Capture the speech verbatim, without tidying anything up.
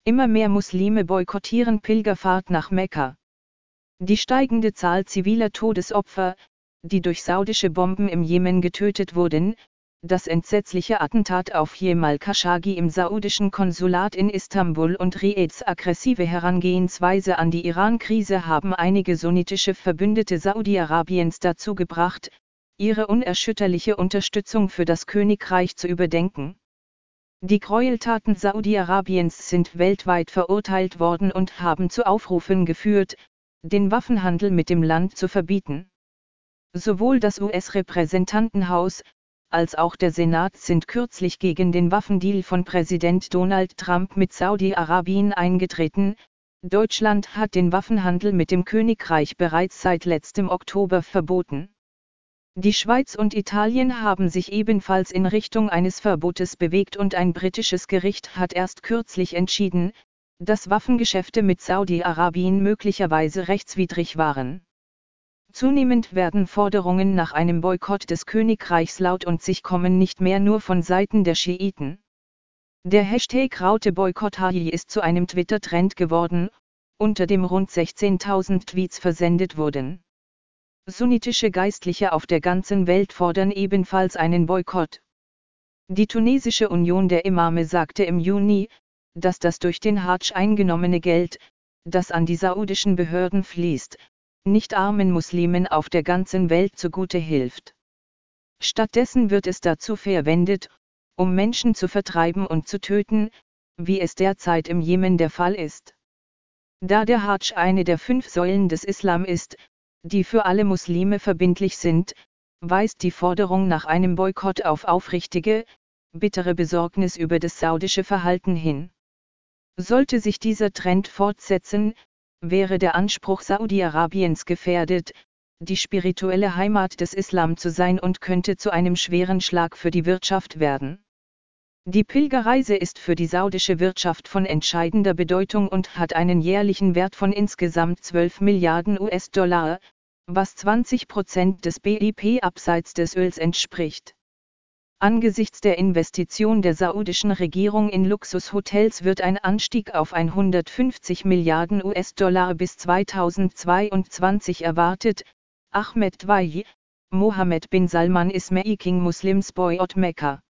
Immer mehr Muslime boykottieren Pilgerfahrt nach Mekka. Die steigende Zahl ziviler Todesopfer, die durch saudische Bomben im Jemen getötet wurden, das entsetzliche Attentat auf Jamal Khashoggi im saudischen Konsulat in Istanbul und Riads aggressive Herangehensweise an die Iran-Krise haben einige sunnitische Verbündete Saudi-Arabiens dazu gebracht, ihre unerschütterliche Unterstützung für das Königreich zu überdenken. Die Gräueltaten Saudi-Arabiens sind weltweit verurteilt worden und haben zu Aufrufen geführt, den Waffenhandel mit dem Land zu verbieten. Sowohl das U S-Repräsentantenhaus, als auch der Senat sind kürzlich gegen den Waffendeal von Präsident Donald Trump mit Saudi-Arabien eingetreten. Deutschland hat den Waffenhandel mit dem Königreich bereits seit letztem Oktober verboten. Die Schweiz und Italien haben sich ebenfalls in Richtung eines Verbotes bewegt und ein britisches Gericht hat erst kürzlich entschieden, dass Waffengeschäfte mit Saudi-Arabien möglicherweise rechtswidrig waren. Zunehmend werden Forderungen nach einem Boykott des Königreichs laut und sich kommen nicht mehr nur von Seiten der Schiiten. Der Hashtag Raute Boykott Haji ist zu einem Twitter-Trend geworden, unter dem rund sechzehntausend Tweets versendet wurden. Sunnitische Geistliche auf der ganzen Welt fordern ebenfalls einen Boykott. Die tunesische Union der Imame sagte im Juni, dass das durch den Hadsch eingenommene Geld, das an die saudischen Behörden fließt, nicht armen Muslimen auf der ganzen Welt zugute hilft. Stattdessen wird es dazu verwendet, um Menschen zu vertreiben und zu töten, wie es derzeit im Jemen der Fall ist. Da der Hadsch eine der fünf Säulen des Islam ist, die für alle Muslime verbindlich sind, weist die Forderung nach einem Boykott auf aufrichtige, bittere Besorgnis über das saudische Verhalten hin. Sollte sich dieser Trend fortsetzen, wäre der Anspruch Saudi-Arabiens gefährdet, die spirituelle Heimat des Islam zu sein und könnte zu einem schweren Schlag für die Wirtschaft werden. Die Pilgerreise ist für die saudische Wirtschaft von entscheidender Bedeutung und hat einen jährlichen Wert von insgesamt zwölf Milliarden U S-Dollar, was zwanzig Prozent des B I P abseits des Öls entspricht. Angesichts der Investition der saudischen Regierung in Luxushotels wird ein Anstieg auf hundertfünfzig Milliarden U S-Dollar bis zweitausendzweiundzwanzig erwartet. Ahmed Dwayi, Mohammed bin Salman is making Muslims boycott Mecca.